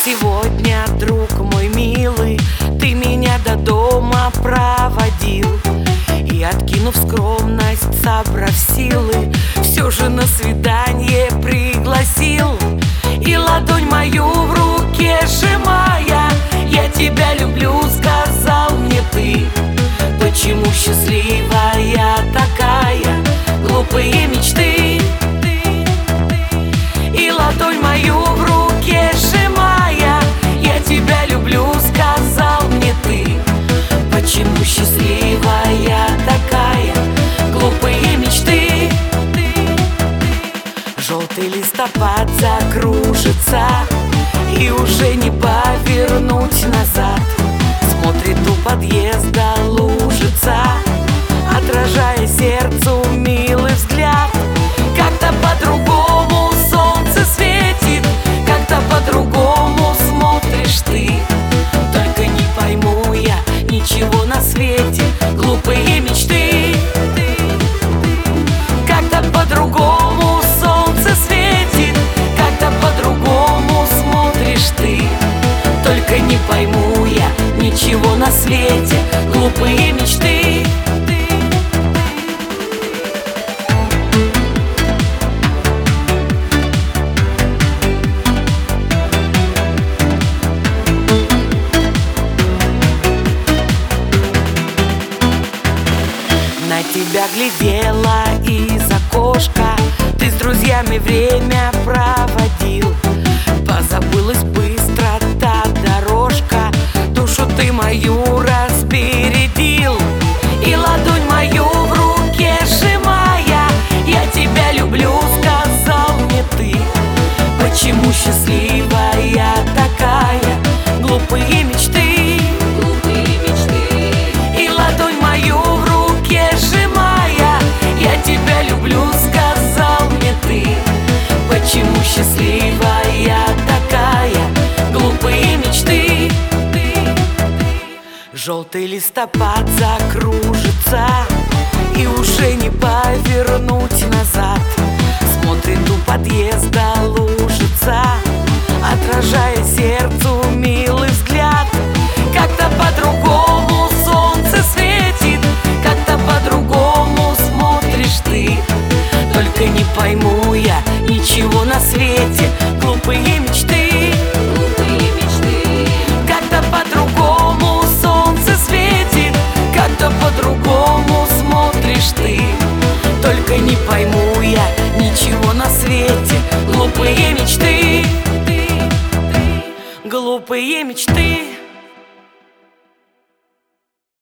Сегодня, друг мой милый, ты меня до дома проводил, и, откинув скромность, собрав силы, все же на свидание пригласил. И ладонь мою в руке сжимая: я тебя люблю, сказал мне ты. Почему счастливая такая, глупые мечты? И ладонь мою в руке сжимая: я тебя люблю, сказал мне ты. Почему счастливая такая, глупые мечты? Желтый листопад закружится, и уже не повернуть назад. Смотрит у подъезда лужица, отражая сердцу милый взгляд. Как-то по-другому солнце светит, как-то по-другому смотришь ты. Только не пойму я ничего на свете, глупые мечты. Как-то по-другому солнце светит, как-то по-другому смотришь ты. Только не пойму я ничего на свете, глупые мечты. На тебя глядела из окошка, ты с друзьями время проводил. Позабылась быстро та дорожка, душу ты мою разбередил. И ладонь мою в руке сжимая: я тебя люблю, сказал мне ты. Почему счастливая такая, глупые мечты? И ладонь мою в руке сжимая: я тебя люблю, сказал мне ты. Почему счастливая такая, глупые мечты? Желтый листопад закружится, и уже не повернуть назад. Смотрит у подъезда лужица, отражая сердцу милый взгляд. Как-то по-другому солнце светит, как-то по-другому смотришь ты. Только не пойму я ничего на свете, глупые мечты. Как-то по-другому солнце светит, как-то по-другому смотришь ты. Только не пойму я ничего на свете, глупые мечты. Глупые мечты.